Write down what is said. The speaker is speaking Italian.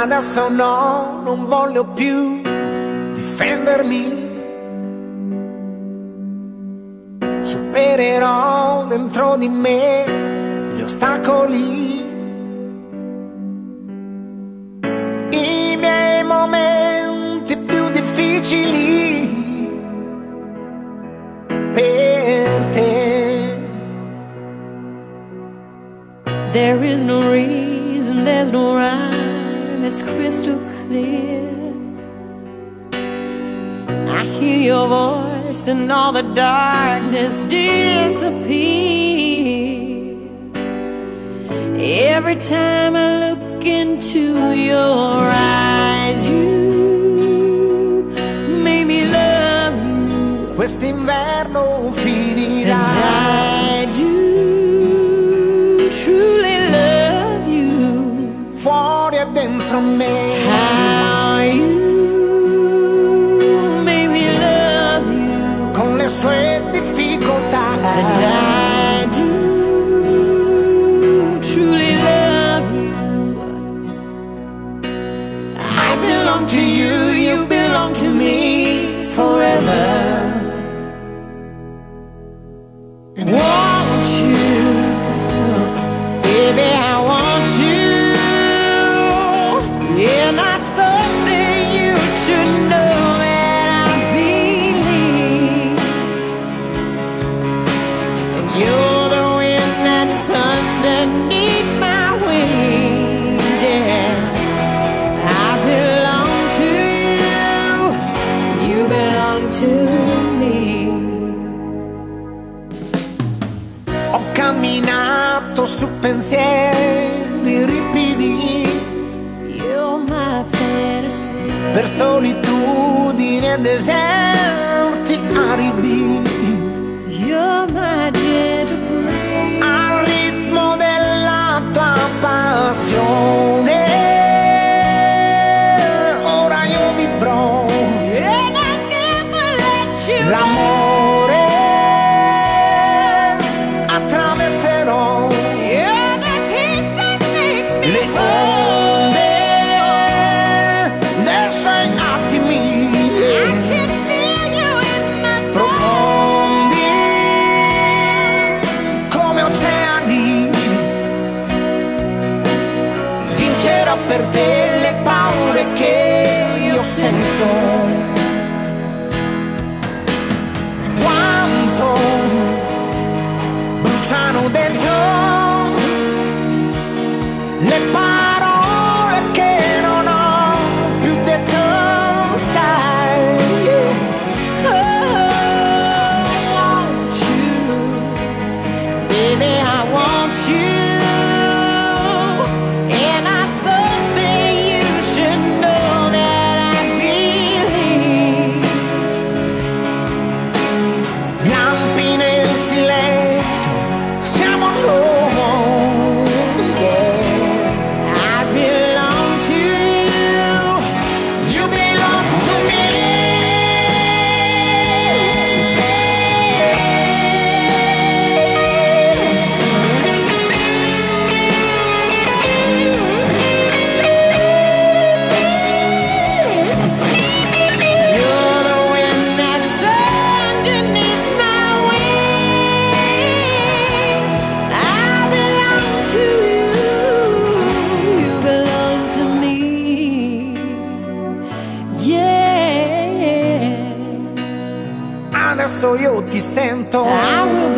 Adesso no, non voglio più difendermi. Supererò dentro di me gli ostacoli, i miei momenti più difficili per te. There is no reason, there's no rhyme, it's crystal clear. I hear your voice and all the darkness disappears. Every time I look into your eyes, you made me love you. Quest'inverno finirà. And I do truly love you. Fuori e dentro me. How you le sue difficoltà. And I do truly love you. I belong to you, you belong to me forever. Want you, baby, I want you. And I thought that you should know that I believe. You're the wind that's underneath my wings, yeah. I belong to you, you belong to me. Ho camminato su pensieri ripidi, You're my fantasy. per solitudini e deserti aridi. You're my gentle breeze. Al ritmo della tua passione, ora io vivrò And I never let you l'amore, attraverserò You're the peace that makes me le whole. onde dei suoi attimi I can feel you in my soul. profondi come oceani. Vincerò per te le paure che io sento. Quanto bruciano dentro le parole che non ho più detto, sai. I want you, baby, I want you. And I thought that you should know that I believe. Lampi nel silenzio, siamo noi, yeah. I belong to you. You belong to me. You're the wind that's underneath my wings. I belong to you. You belong to me. Yeah. Adesso io ti sento. I will